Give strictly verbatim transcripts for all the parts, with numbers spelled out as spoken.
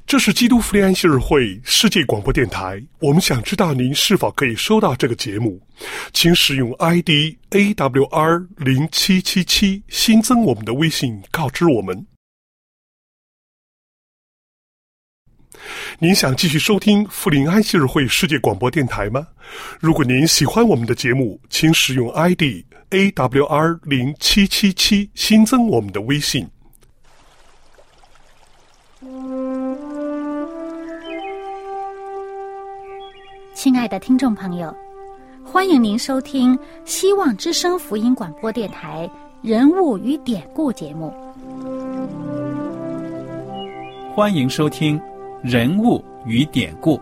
这是基督福音安息日会世界广播电台，我们想知道您是否可以收到这个节目，请使用 I D A W R 零七七七 新增我们的微信告知我们。您想继续收听福林安息日会世界广播电台吗？如果您喜欢我们的节目，请使用 I D A W R 零七七七 新增我们的微信。 亲爱的听众朋友，欢迎您收听希望之声福音广播电台人物与典故节目。 欢迎收听人物与典故。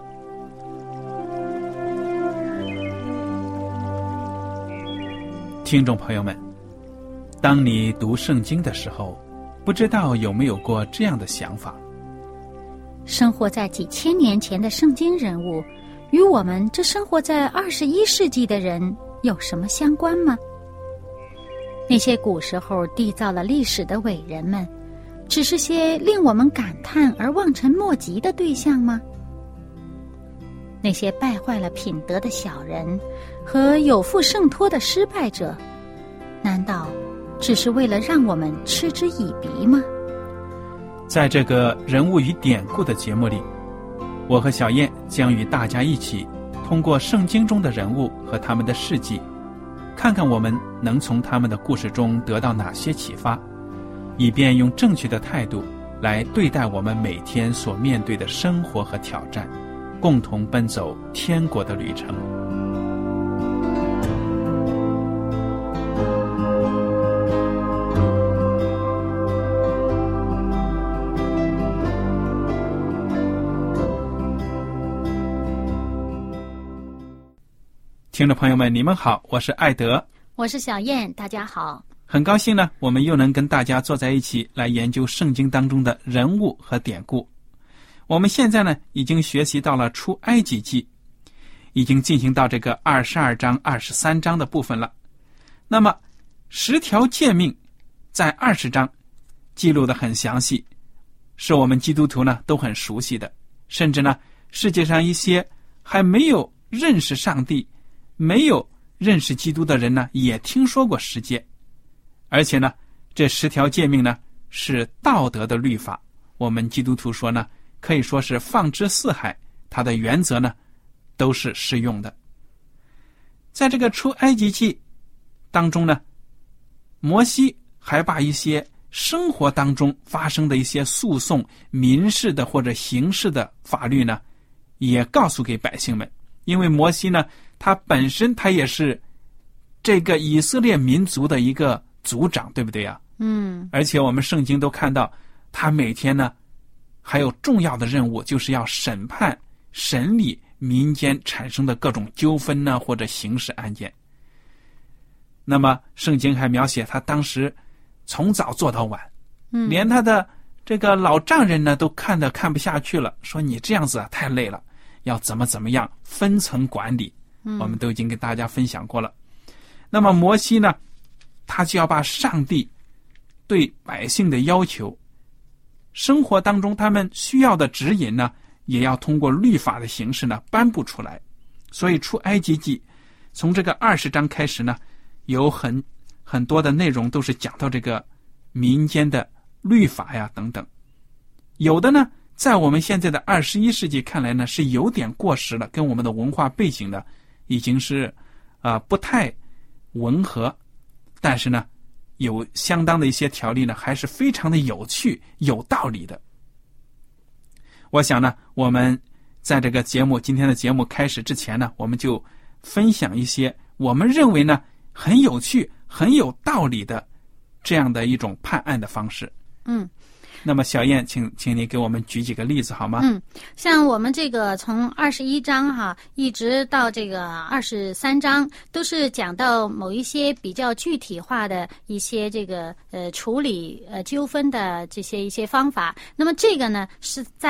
听众朋友们，当你读圣经的时候，不知道有没有过这样的想法： 生活在几千年前的圣经人物与我们这生活在二十一世纪的人有什么相关吗？那些古时候缔造了历史的伟人们，只是些令我们感叹而望尘莫及的对象吗？那些败坏了品德的小人和有负圣托的失败者，难道只是为了让我们嗤之以鼻吗？ 在这个人物与典故的节目里，我和小燕将与大家一起通过圣经中的人物和他们的事迹，看看我们能从他们的故事中得到哪些启发，以便用正确的态度来对待我们每天所面对的生活和挑战，共同奔走天国的旅程。听众朋友们，你们好，我是艾德， 我是小燕，大家好。 很高兴呢，我们又能跟大家坐在一起来研究圣经当中的人物和典故。我们现在呢，已经学习到了出埃及记，已经进行到这个二十二章、二十三章的部分了。那么，十条诫命在二十章记录得很详细，是我们基督徒呢都很熟悉的，甚至呢，世界上一些还没有认识上帝、没有认识基督的人呢，也听说过十诫。而且呢，这十条诫命呢是道德的律法，我们基督徒说呢，可以说是放之四海，它的原则呢都是适用的。在这个出埃及记当中呢，摩西还把一些生活当中发生的一些诉讼、民事的或者刑事的法律呢，也告诉给百姓们。因为摩西呢，他本身他也是这个以色列民族的一个族长，对不对呀？ 嗯。 而且我们圣经都看到，他每天呢还有重要的任务，就是要审判、审理民间产生的各种纠纷呢，或者刑事案件。那么圣经还描写他当时从早做到晚， 嗯， 连他的这个老丈人呢都看得看不下去了，说你这样子啊太累了，要怎么怎么样分层管理， 嗯， 我们都已经跟大家分享过了。那么摩西呢，他就要把上帝对百姓的要求，生活当中他们需要的指引呢，也要通过律法的形式呢颁布出来。所以出埃及记从这个二十章开始呢，有很很多的内容都是讲到这个民间的律法呀等等。有的呢，在我们现在的二十一世纪看来呢，是有点过时了，跟我们的文化背景呢已经是啊、呃、不太吻合。但是呢，有相当的一些条例呢，还是非常的有趣、有道理的。我想呢，我们在这个节目今天的节目开始之前呢，我们就分享一些我们认为呢很有趣、很有道理的这样的一种判案的方式。 嗯。 那么小燕，请请你给我们举几个例子好吗？ 嗯，像我们这个从二十一章哈，一直到这个二十三章，都是讲到某一些比较具体化的一些这个呃处理呃纠纷的这些一些方法。那么这个呢，是在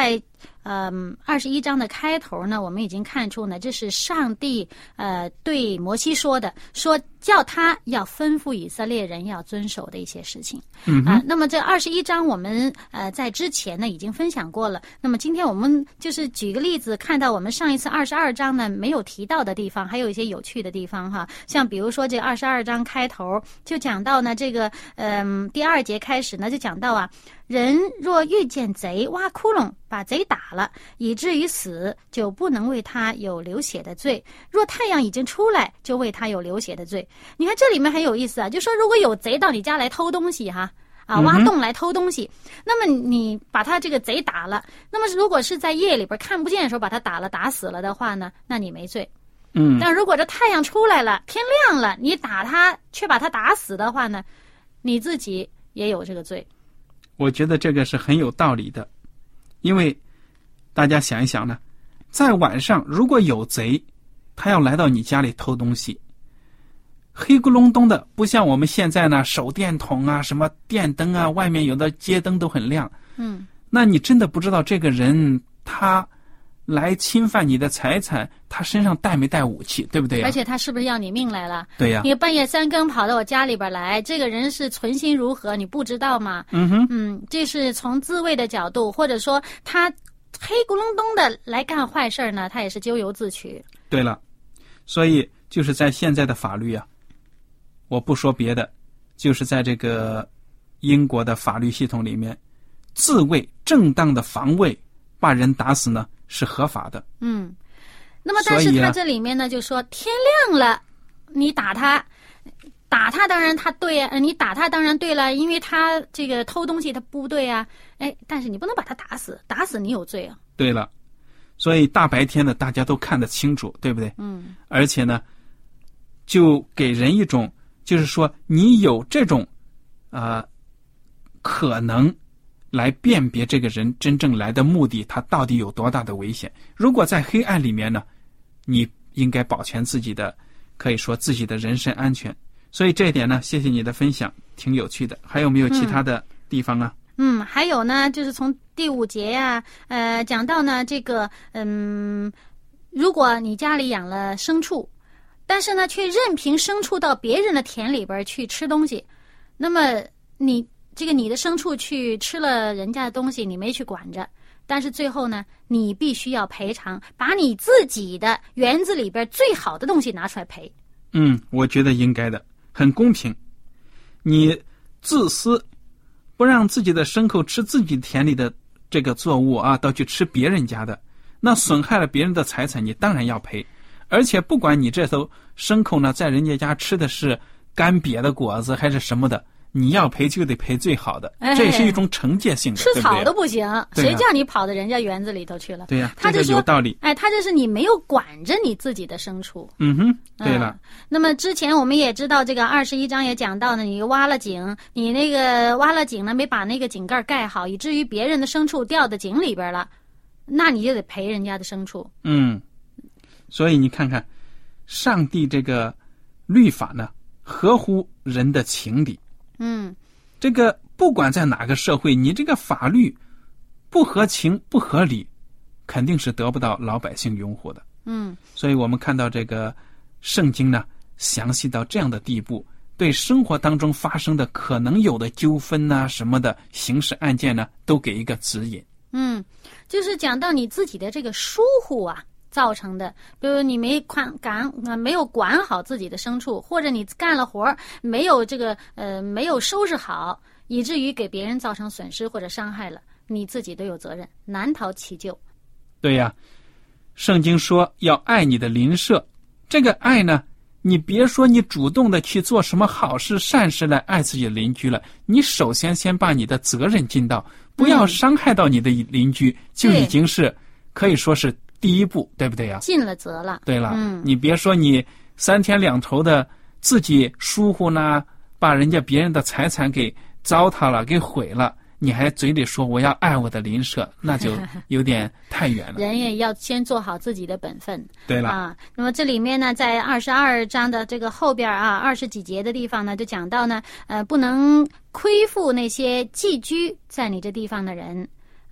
嗯二十一章的开头呢，我们已经看出呢，这是上帝呃对摩西说的，说叫他要吩咐以色列人要遵守的一些事情。 嗯啊、呃，那么这二十一章我们呃在之前呢已经分享过了。那么今天我们就是举个例子，看到我们上一次二十二章呢没有提到的地方，还有一些有趣的地方哈。像比如说这二十二章开头就讲到呢，这个嗯、呃、第二节开始呢就讲到啊，人若遇见贼挖窟窿，把贼打了，以至于死，就不能为他有流血的罪；若太阳已经出来，就为他有流血的罪。你看这里面很有意思啊，就说如果有贼到你家来偷东西哈，啊，挖洞来偷东西，嗯、那么你把他这个贼打了，那么如果是在夜里边看不见的时候把他打了打死了的话呢，那你没罪。 嗯， 但如果这太阳出来了，天亮了，你打他却把他打死的话呢，你自己也有这个罪。 我觉得这个是很有道理的，因为大家想一想呢，在晚上如果有贼，他要来到你家里偷东西，黑咕隆咚的，不像我们现在呢，手电筒啊、什么电灯啊，外面有的街灯都很亮。 嗯， 那你真的不知道这个人他来侵犯你的财产，他身上带没带武器，对不对呀？ 而且他是不是要你命来了？ 对呀。 你半夜三更跑到我家里边来，这个人是存心如何，你不知道吗？ 嗯哼， 嗯，这是从自卫的角度，或者说他黑咕隆咚的来干坏事呢，他也是咎由自取。 对了，所以就是在现在的法律啊，我不说别的，就是在这个英国的法律系统里面，自卫正当的防卫把人打死呢是合法的。 嗯，那么但是他这里面呢、啊、就说天亮了你打他打他当然他对啊，你打他当然对了，因为他这个偷东西他不对啊，哎，但是你不能把他打死，打死你有罪啊。 对了，所以大白天的大家都看得清楚，对不对？ 嗯， 而且呢就给人一种就是说你有这种啊、呃、可能来辨别这个人真正来的目的，他到底有多大的危险。如果在黑暗里面呢，你应该保全自己的，可以说自己的人身安全。所以这一点呢，谢谢你的分享，挺有趣的。还有没有其他的地方啊？ 嗯，还有呢，就是从第五节呀、啊，呃，讲到呢这个，嗯，如果你家里养了牲畜，但是呢却任凭牲畜到别人的田里边去吃东西，那么你这个你的牲畜去吃了人家的东西，你没去管着，但是最后呢，你必须要赔偿，把你自己的园子里边最好的东西拿出来赔。 嗯，我觉得应该的，很公平。你自私，不让自己的牲口吃自己田里的这个作物啊，倒去吃别人家的，那损害了别人的财产，你当然要赔。而且不管你这头牲口呢，在人家家吃的是干瘪的果子还是什么的，你要赔就得赔最好的， 哎、 这也是一种惩戒性的， 吃草都不行， 对对、啊、 谁叫你跑到人家园子里头去了？ 对呀、啊， 他就说、 这个有道理。 哎，他这是你没有管着你自己的牲畜。 嗯哼，对了、 嗯。那么之前我们也知道，这个二十一章也讲到呢，你挖了井，你那个挖了井呢，没把那个井盖盖好，以至于别人的牲畜掉到井里边了，那你就得赔人家的牲畜。 嗯，所以你看看，上帝这个律法呢，合乎人的情理。 嗯。 这个不管在哪个社会，你这个法律不合情不合理，肯定是得不到老百姓拥护的。 嗯， 所以我们看到这个圣经呢，详细到这样的地步，对生活当中发生的可能有的纠纷啊什么的刑事案件呢，都给一个指引。 嗯，就是讲到你自己的这个疏忽啊造成的，比如你没管管没有管好自己的牲畜，或者你干了活没有这个呃没有收拾好，以至于给别人造成损失或者伤害了，你自己都有责任，难逃其咎。 对呀、啊，圣经说要爱你的邻舍，这个爱呢，你别说你主动的去做什么好事善事来爱自己的邻居了，你首先先把你的责任尽到，不要伤害到你的邻居，嗯、就已经是可以说是第一步，对不对呀、啊？ 尽了责了。 对了， 嗯， 你别说你三天两头的自己疏忽呢，把人家别人的财产给糟蹋了，给毁了，你还嘴里说我要爱我的邻舍，那就有点太远了。 人也要先做好自己的本分。 对了啊，那么这里面呢，在二十二章的这个后边啊，二十几节的地方呢，就讲到呢，呃，不能亏负那些寄居在你这地方的人。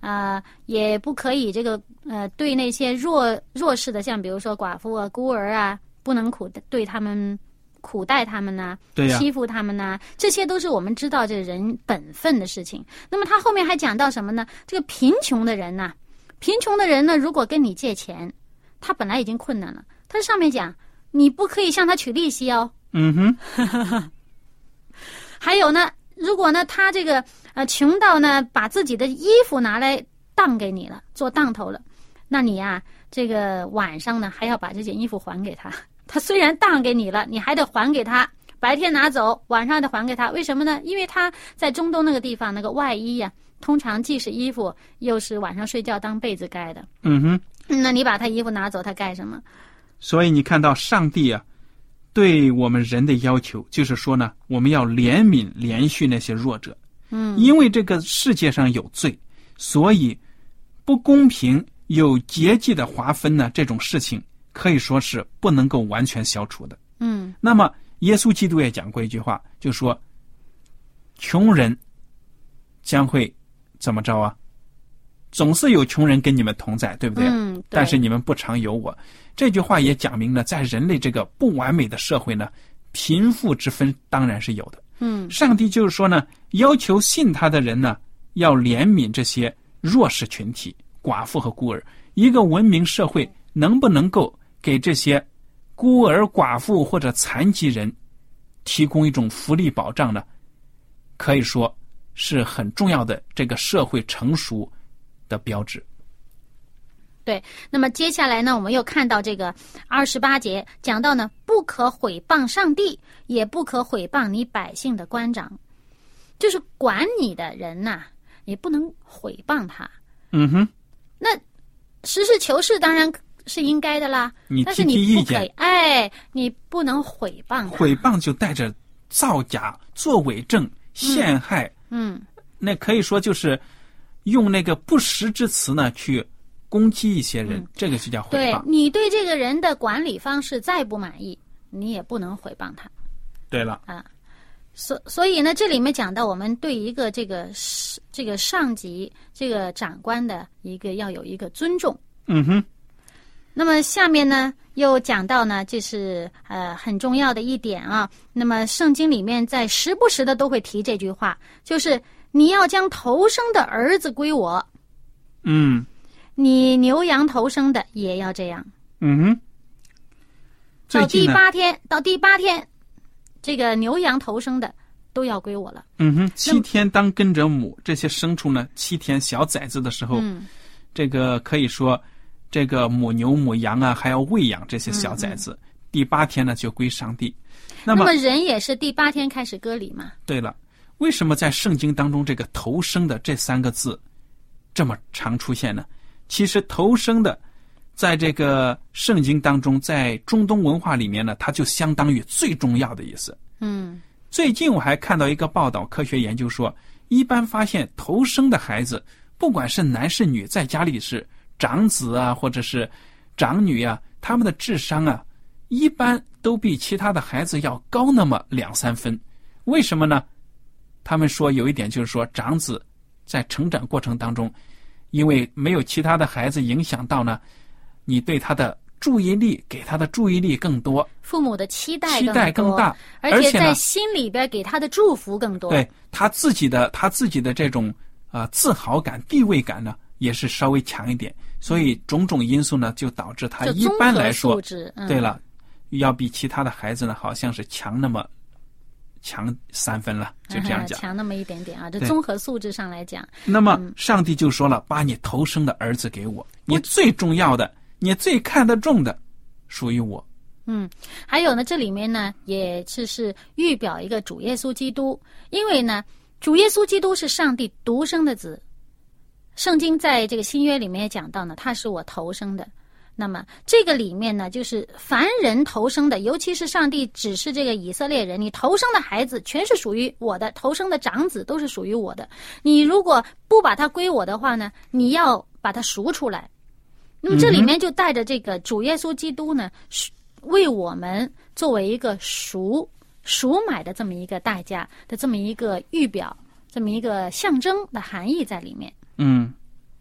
啊、呃，也不可以这个呃对那些弱弱势的，像比如说寡妇啊、孤儿啊，不能苦对他们苦待他们呐、 对呀、 欺负他们呐、这些都是我们知道这人本分的事情。那么他后面还讲到什么呢？这个贫穷的人呐、啊，贫穷的人呢，如果跟你借钱，他本来已经困难了，他上面讲你不可以向他取利息哦。 嗯哼。 还有呢，如果呢他这个呃穷到呢把自己的衣服拿来当给你了，做当头了，那你啊这个晚上呢还要把这件衣服还给他。他虽然当给你了，你还得还给他，白天拿走，晚上得还给他。为什么呢？因为他在中东那个地方，那个外衣呀、啊，通常既是衣服，又是晚上睡觉当被子盖的。 嗯哼。 那你把他衣服拿走，他盖什么？ 所以你看到上帝啊对我们人的要求，就是说呢，我们要怜悯怜恤那些弱者。 嗯， 因为这个世界上有罪，所以不公平有阶级的划分呢，这种事情可以说是不能够完全消除的。 嗯， 那么耶稣基督也讲过一句话，就说穷人将会怎么着啊？总是有穷人跟你们同在，对不对？ 嗯，对。 但是你们不常有我。这句话也讲明了，在人类这个不完美的社会呢，贫富之分当然是有的。 嗯， 上帝就是说呢，要求信他的人呢，要怜悯这些弱势群体、寡妇和孤儿。一个文明社会能不能够给这些孤儿、寡妇或者残疾人提供一种福利保障呢？可以说是很重要的这个社会成熟的标志。 对，那么接下来呢，我们又看到这个二十八节讲到呢，不可毁谤上帝，也不可毁谤你百姓的官长，就是管你的人呐、啊，也不能毁谤他。 嗯哼， 那实事求是当然是应该的啦， 你但是提提意你不可以， 见， 哎，你不能毁谤他。 毁谤就带着造假、作伪证、陷害， 嗯， 那可以说就是用那个不实之词呢去攻击一些人， 嗯、 这个就叫毁对谤。 你对这个人的管理方式再不满意，你也不能毁谤他。 对了， 啊，所所以呢，这里面讲到我们对一个这个这个上级、这个长官的一个要有一个尊重。 嗯哼。 那么下面呢，又讲到呢，这是呃很重要的一点啊。那么圣经里面在时不时的都会提这句话，就是你要将头生的儿子归我。 嗯。 你牛羊头生的也要这样。 嗯哼。 到第八天，到第八天，这个牛羊头生的都要归我了。 嗯哼，七天当跟着母，这些牲畜呢，七天小崽子的时候， 嗯， 这个可以说，这个母牛、母羊啊，还要喂养这些小崽子。嗯嗯，第八天呢，就归上帝。那么， 那么人也是第八天开始割礼嘛？ 对了，为什么在圣经当中这个头生的这三个字这么常出现呢？其实头生的在这个圣经当中，在中东文化里面呢，它就相当于最重要的意思。 嗯， 最近我还看到一个报道，科学研究说，一般发现头生的孩子，不管是男是女，在家里是长子啊，或者是长女啊，他们的智商啊，一般都比其他的孩子要高那么两三分。为什么呢？他们说有一点就是说，长子在成长过程当中，因为没有其他的孩子影响到呢，你对他的注意力，给他的注意力更多， 父母的期待期待更大， 而且在心里边给他的祝福更多。 对他自己的他自己的这种啊、呃、自豪感、地位感呢，也是稍微强一点。所以种种因素呢，就导致他一般来说， 嗯、 对了，要比其他的孩子呢，好像是强那么强三分了，就这样讲， 嗯、强那么一点点啊。这综合素质上来讲， 那么上帝就说了，把你头生的儿子给我，你最重要的，你最看得重的，属于我。 嗯，还有呢，这里面呢也是是预表一个主耶稣基督，因为呢，主耶稣基督是上帝独生的子。圣经在这个新约里面也讲到呢，他是我头生的。那么这个里面呢，就是凡人头生的，尤其是上帝指示这个以色列人，你头生的孩子全是属于我的，头生的长子都是属于我的。你如果不把它归我的话呢，你要把它赎出来。那么这里面就带着这个主耶稣基督呢，为我们作为一个赎赎买的这么一个代价的这么一个预表，这么一个象征的含义在里面。 嗯，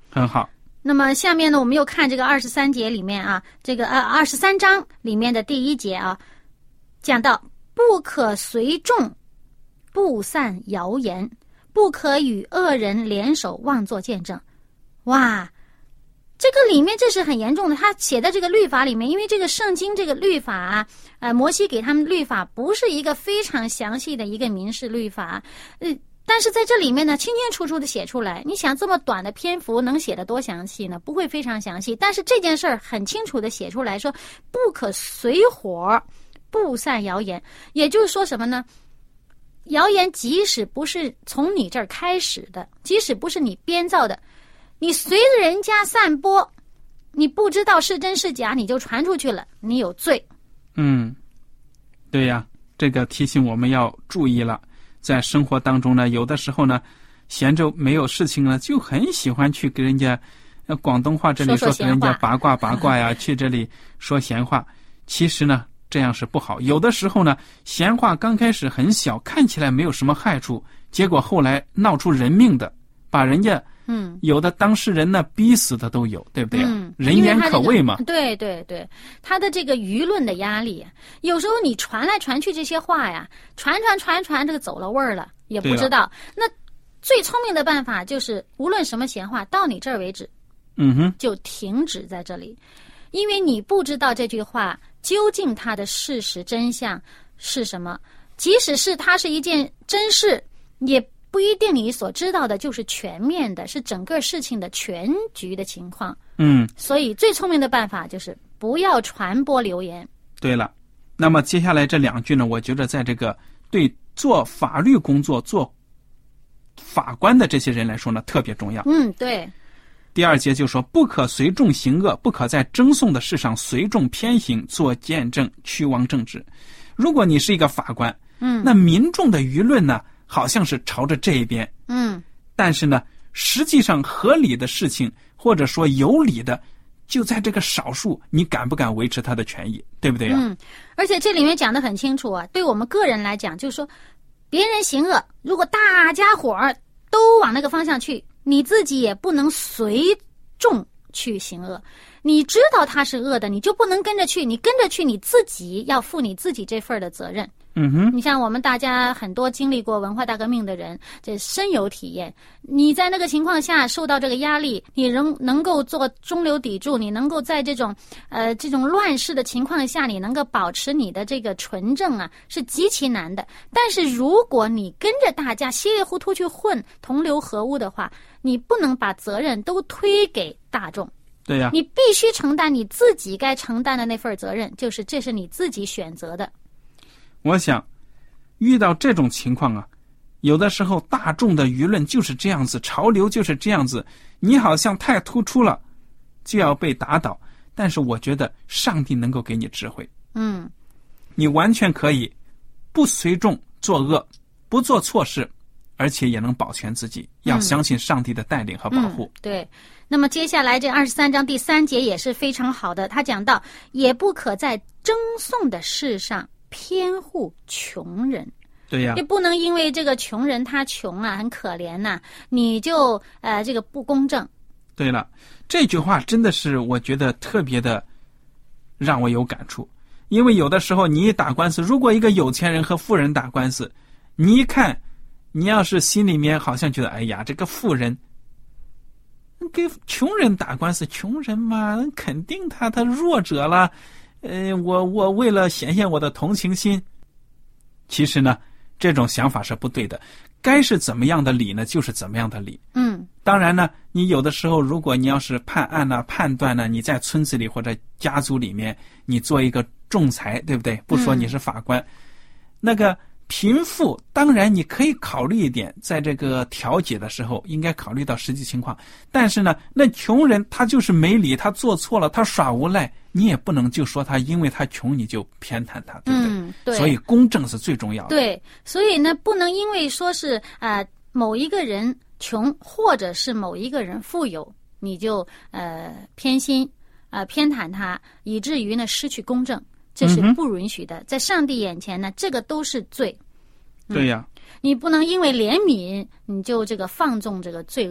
很好。 那么下面呢，我们又看这个二十三节里面啊，这个呃二十三章里面的第一节啊，讲到不可随众布散谣言，不可与恶人联手妄作见证。哇，这个里面这是很严重的，他写在这个律法里面，因为这个圣经这个律法啊，呃，摩西给他们律法不是一个非常详细的一个民事律法，呃。但是在这里面呢，清清楚楚的写出来。你想这么短的篇幅能写得多详细呢？不会非常详细。但是这件事儿很清楚的写出来说，不可随火布散谣言。也就是说什么呢？谣言即使不是从你这儿开始的，即使不是你编造的，你随着人家散播，你不知道是真是假，你就传出去了，你有罪。 嗯，对呀，这个提醒我们要注意了。在生活当中呢，有的时候呢，闲着没有事情呢，就很喜欢去给人家，呃，广东话这里说给人家八卦八卦呀，去这里说闲话。其实呢，这样是不好。有的时候呢，闲话刚开始很小，看起来没有什么害处，结果后来闹出人命的，把人家嗯，有的当事人呢逼死的都有，对不对？嗯，人言可畏嘛。 对对对，他的这个舆论的压力，有时候你传来传去这些话呀，传传传传，这个走了味儿了，也不知道。那最聪明的办法就是，无论什么闲话，到你这儿为止， 嗯哼， 就停止在这里，因为你不知道这句话究竟它的事实真相是什么，即使是它是一件真事，也不一定你所知道的就是全面的，是整个事情的全局的情况。 嗯， 所以最聪明的办法就是不要传播流言。 对了，那么接下来这两句呢，我觉得在这个对做法律工作、做法官的这些人来说呢，特别重要。 嗯，对。 第二节就说，不可随众行恶，不可在争讼的事上随众偏行，做见证，屈枉正直。如果你是一个法官， 嗯， 那民众的舆论呢，好像是朝着这一边， 嗯， 但是呢，实际上合理的事情或者说有理的，就在这个少数，你敢不敢维持他的权益，对不对啊？ 嗯，而且这里面讲得很清楚啊，对我们个人来讲，就是说，别人行恶，如果大家伙儿都往那个方向去，你自己也不能随众去行恶。你知道他是恶的，你就不能跟着去，你跟着去，你自己要负你自己这份的责任。 嗯哼， 你像我们大家很多经历过文化大革命的人，这深有体验。你在那个情况下受到这个压力，你仍能够做中流砥柱，你能够在这种呃这种乱世的情况下，你能够保持你的这个纯正啊，是极其难的。但是如果你跟着大家稀里糊涂去混，同流合污的话，你不能把责任都推给大众。 对呀、啊， 你必须承担你自己该承担的那份责任，就是这是你自己选择的。 我想遇到这种情况啊，有的时候大众的舆论就是这样子，潮流就是这样子，你好像太突出了就要被打倒。但是我觉得上帝能够给你智慧， 嗯， 你完全可以不随众作恶，不做错事，而且也能保全自己。要相信上帝的带领和保护。 嗯嗯、对。那么接下来这二十三章第三节也是非常好的，他讲到也不可在争讼的事上偏护穷人。 对呀、啊， 也不能因为这个穷人他穷啊，很可怜呐、啊，你就呃这个不公正。 对了，这句话真的是我觉得特别的让我有感触，因为有的时候你一打官司，如果一个有钱人和富人打官司，你一看，你要是心里面好像觉得，哎呀，这个富人给穷人打官司，穷人嘛，肯定他他弱者了，呃，我我为了显现我的同情心，其实呢，这种想法是不对的。该是怎么样的理呢，就是怎么样的理。 嗯， 当然呢，你有的时候，如果你要是判案呢、判断呢，你在村子里或者家族里面，你做一个仲裁，对不对？不说你是法官，嗯、那个。贫富当然你可以考虑一点，在这个调解的时候应该考虑到实际情况，但是呢，那穷人他就是没理，他做错了，他耍无赖，你也不能就说他因为他穷你就偏袒他，对不对？ 嗯，对。 所以公正是最重要的。 对，所以呢，不能因为说是呃某一个人穷，或者是某一个人富有，你就呃偏心呃偏袒他，以至于呢失去公正。这是不允许的，嗯、在上帝眼前呢，这个都是罪。 嗯、对呀， 你不能因为怜悯你就这个放纵这个罪恶，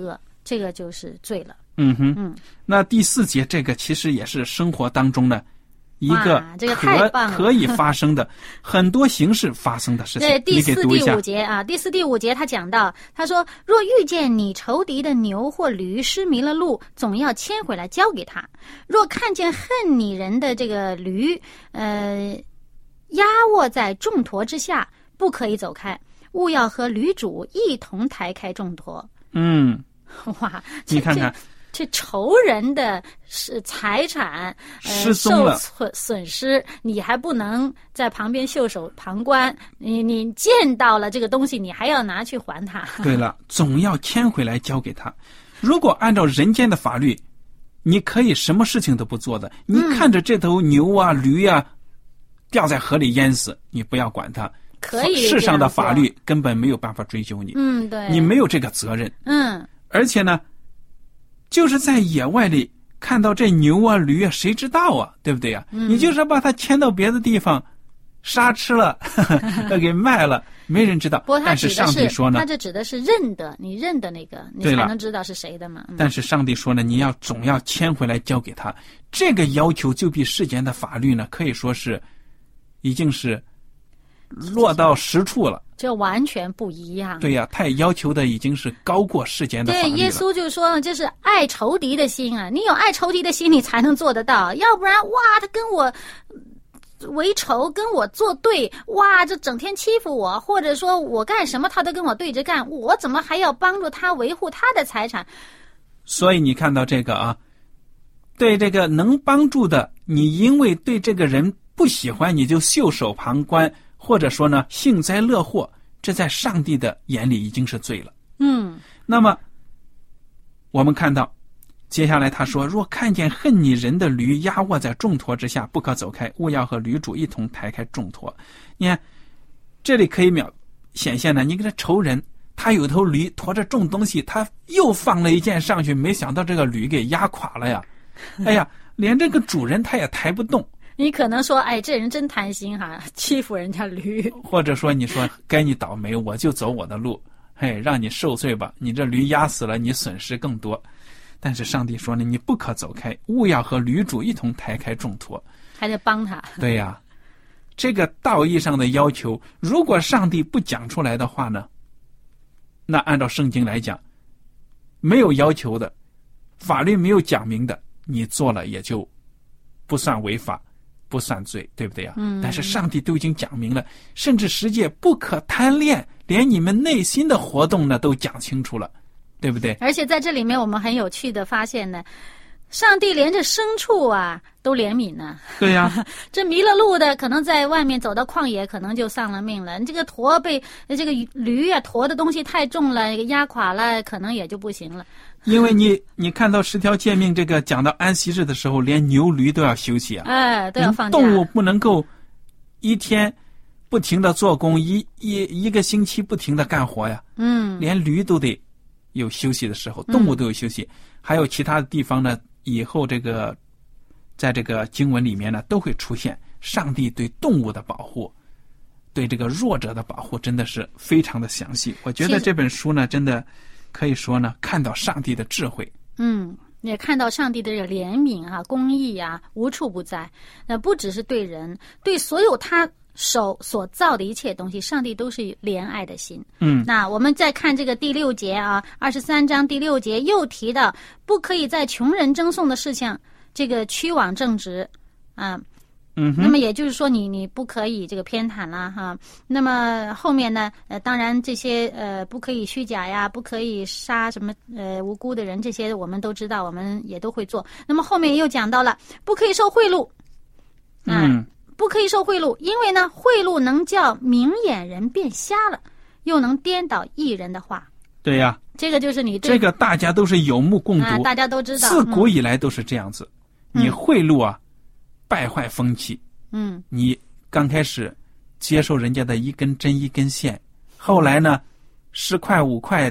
这个就是罪了。 嗯哼， 嗯， 那第四节这个其实也是生活当中呢一个这个太棒了可以发生的很多形式发生的事情。 对，第四、第你给读一下五节啊，第四、第五节他讲到，他说：若遇见你仇敌的牛或驴失迷了路，总要牵回来交给他；若看见恨你人的这个驴，呃，压卧在重驮之下，不可以走开，务要和驴主一同抬开重驮。 嗯， 哇， 你看看。 这仇人的是财产、呃、 失踪了， 受损失，你还不能在旁边袖手旁观，你你见到了这个东西，你还要拿去还他。 对了，总要牵回来交给他。如果按照人间的法律，你可以什么事情都不做的，你看着这头牛啊、嗯、驴啊掉在河里淹死，你不要管它。 可以， 世上的法律根本没有办法追究你。 嗯，对， 你没有这个责任。 嗯， 而且呢。就是在野外里看到这牛啊驴啊，谁知道啊，对不对啊？ 嗯、 你就是把它牵到别的地方杀吃了给卖了，没人知道。 不过他指的是但是上帝说呢， 他这指的是认得，你认得那个你才能知道是谁的嘛、嗯、 但是上帝说呢，你要总要牵回来交给他。这个要求就比世间的法律呢可以说是已经是落到实处了， 这完全不一样。 对呀、啊，他也要求的已经是高过世间的法律了。 对，耶稣就说了，这是爱仇敌的心啊！你有爱仇敌的心，你才能做得到，要不然哇，他跟我为仇，跟我作对，哇，这整天欺负我，或者说我干什么他都跟我对着干，我怎么还要帮助他维护他的财产？ 所以你看到这个啊，对这个能帮助的，你因为对这个人不喜欢，你就袖手旁观。或者说呢，幸灾乐祸，这在上帝的眼里已经是罪了。 嗯， 那么我们看到接下来他说，若看见恨你人的驴压卧在重驮之下，不可走开，务要和驴主一同抬开重驮。你看这里可以表显现呢，你给他仇人，他有头驴驮着重东西，他又放了一件上去，没想到这个驴给压垮了呀。哎呀，连这个主人他也抬不动。 你可能说，哎，这人真贪心哈，欺负人家驴。 或者说，你说该你倒霉，我就走我的路，嘿，让你受罪吧。你这驴压死了，你损失更多。但是上帝说呢，你不可走开，务要和驴主一同抬开重驮， 还得帮他。 对呀、啊，这个道义上的要求，如果上帝不讲出来的话呢，那按照圣经来讲，没有要求的，法律没有讲明的，你做了也就不算违法。不算罪，对不对啊？ 嗯。 但是上帝都已经讲明了，甚至十诫不可贪恋，连你们内心的活动呢都讲清楚了，对不对？ 而且在这里面，我们很有趣的发现呢，上帝连着牲畜啊都怜悯呢。 对呀、啊， 这迷了路的，可能在外面走到旷野，可能就丧了命了。这个驼被这个驴啊驮的东西太重了，压垮了，可能也就不行了。 因为你你看到十条诫命这个讲到安息日的时候，连牛驴都要休息啊， 哎，都要放假。 动物不能够一天不停的做工，一一一个星期不停的干活呀。 嗯， 连驴都得有休息的时候，动物都有休息。嗯、还有其他的地方呢，以后这个在这个经文里面呢，都会出现上帝对动物的保护，对这个弱者的保护，真的是非常的详细。我觉得这本书呢，真的。可以说呢，看到上帝的智慧， 嗯，也看到上帝的这个怜悯啊、公义啊，无处不在。那不只是对人，对所有他手所造的一切东西，上帝都是怜爱的心。 嗯， 那我们再看这个第六节啊，二十三章第六节又提到，不可以在穷人争讼的事情这个屈枉正直啊。 嗯， 那么也就是说你，你你不可以这个偏袒啦，哈。那么后面呢，呃，当然这些呃，不可以虚假呀，不可以杀什么呃无辜的人，这些我们都知道，我们也都会做。那么后面又讲到了，不可以受贿赂，啊、 嗯， 不可以受贿赂，因为呢，贿赂能叫明眼人变瞎了，又能颠倒义人的话。 对呀、啊， 这个就是你对这个大家都是有目共睹， 啊、大家都知道， 自古以来都是这样子。 嗯、 你贿赂啊。败坏风气， 嗯， 你刚开始接受人家的一根针一根线，后来呢，十块五块的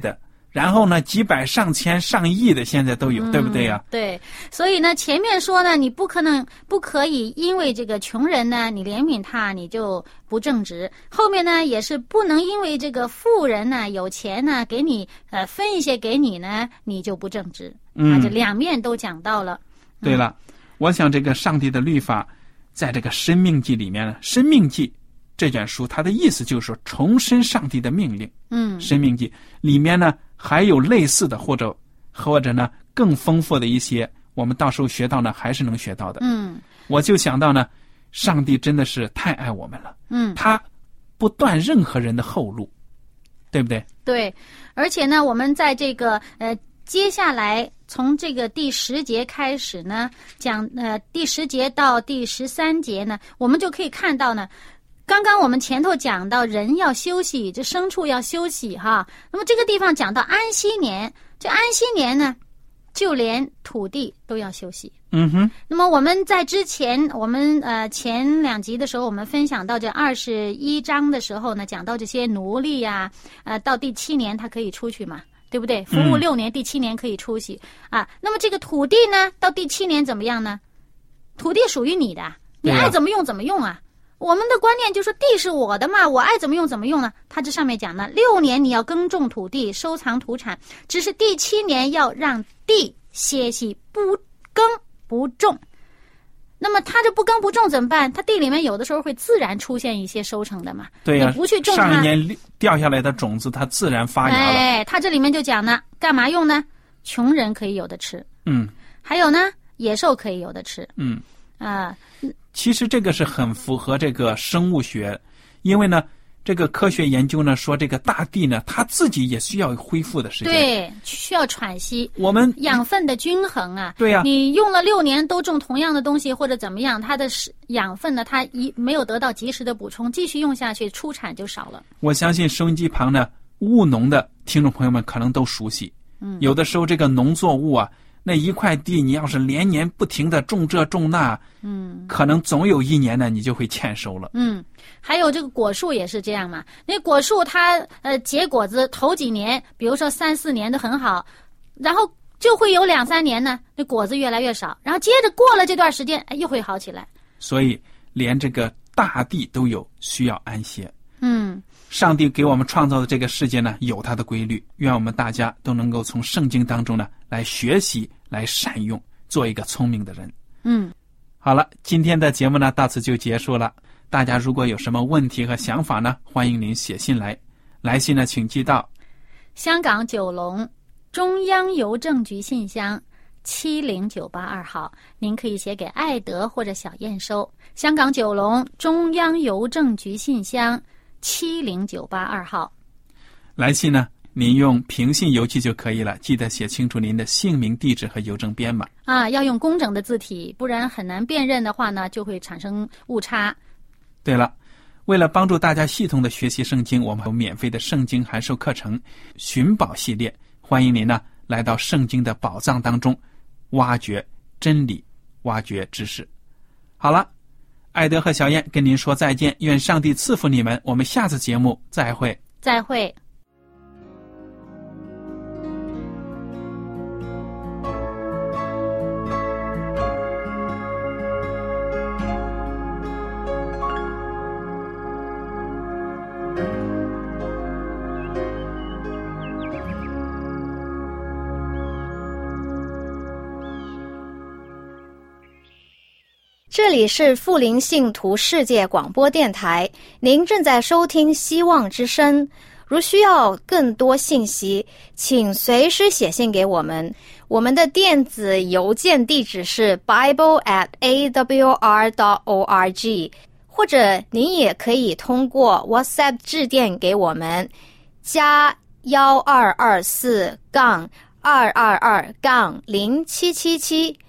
然后呢，几百、上千、上亿的现在都有， 嗯、 对不对呀？ 对，所以呢，前面说呢，你不可能、不可以因为这个穷人呢，你怜悯他，你就不正直；后面呢，也是不能因为这个富人呢有钱呢，给你呃分一些给你呢，你就不正直。 嗯， 啊，这两面都讲到了。 对了，嗯、我想这个上帝的律法，在这个《申命记》里面呢，《申命记》这卷书，它的意思就是说重申上帝的命令。 嗯，《 申命记》里面呢。还有类似的，或者或者呢更丰富的一些，我们到时候学到呢，还是能学到的。 嗯， 我就想到呢，上帝真的是太爱我们了。 嗯， 他不断任何人的后路，对不对？ 对，而且呢，我们在这个呃接下来从这个第十节开始呢，讲呃第十节到第十三节呢，我们就可以看到呢。刚刚我们前头讲到人要休息，这牲畜要休息哈。那么这个地方讲到安息年，这安息年呢，就连土地都要休息。 嗯哼。 那么我们在之前，我们呃前两集的时候，我们分享到这二十一章的时候呢，讲到这些奴隶呀、啊，呃，到第七年他可以出去嘛，对不对？服务六年，嗯、第七年可以出去啊。那么这个土地呢，到第七年怎么样呢？土地属于你的，你爱怎么用怎么用啊。我们的观念就是地是我的嘛，我爱怎么用怎么用呢？他这上面讲呢，六年你要耕种土地，收藏土产，只是第七年要让地歇息，不耕不种。那么他这不耕不种怎么办？他地里面有的时候会自然出现一些收成的嘛。 对呀、啊， 你不去种它， 上一年掉下来的种子，它自然发芽了。 哎，他这里面就讲呢，干嘛用呢？穷人可以有的吃， 嗯， 还有呢，野兽可以有的吃， 嗯啊。呃其实这个是很符合这个生物学，因为呢，这个科学研究呢说，这个大地呢，它自己也需要恢复的时间， 对，需要喘息。 我们养分的均衡啊， 对呀、啊， 你用了六年都种同样的东西或者怎么样，它的养分呢，它一没有得到及时的补充，继续用下去，出产就少了。 我相信收音机旁呢，务农的听众朋友们可能都熟悉， 嗯， 有的时候这个农作物啊。那一块地，你要是连年不停的种这种那， 嗯， 可能总有一年呢，你就会欠收了。 嗯，还有这个果树也是这样嘛。那果树它呃结果子头几年，比如说三四年都很好，然后就会有两三年呢，那果子越来越少，然后接着过了这段时间，哎，又会好起来。 所以连这个大地都有需要安歇。 嗯。 上帝给我们创造的这个世界呢，有它的规律，愿我们大家都能够从圣经当中呢来学习，来善用，做一个聪明的人。 嗯， 好了，今天的节目呢到此就结束了。大家如果有什么问题和想法呢，欢迎您写信来，来信呢请寄到香港九龙中央邮政局信箱七零九八二号，您可以写给爱德或者小燕收。香港九龙中央邮政局信箱七零九八二号。 来信呢，您用平信邮寄就可以了，记得写清楚您的姓名、地址和邮政编码。 啊，要用工整的字体，不然很难辨认的话呢，就会产生误差。 对了，为了帮助大家系统的学习圣经，我们有免费的圣经函授课程寻宝系列，欢迎您呢来到圣经的宝藏当中，挖掘真理，挖掘知识。好了，艾德和小燕跟您说再见，愿上帝赐福你们，我们下次节目再会。 再会。 这里是富林信徒世界广播电台，您正在收听希望之声。如需要更多信息，请随时写信给我们。我们的电子邮件地址是 bible at a w r dot org， 或者您也可以通过 WhatsApp 致电给我们，加幺二二四杠二二二杠零七七七。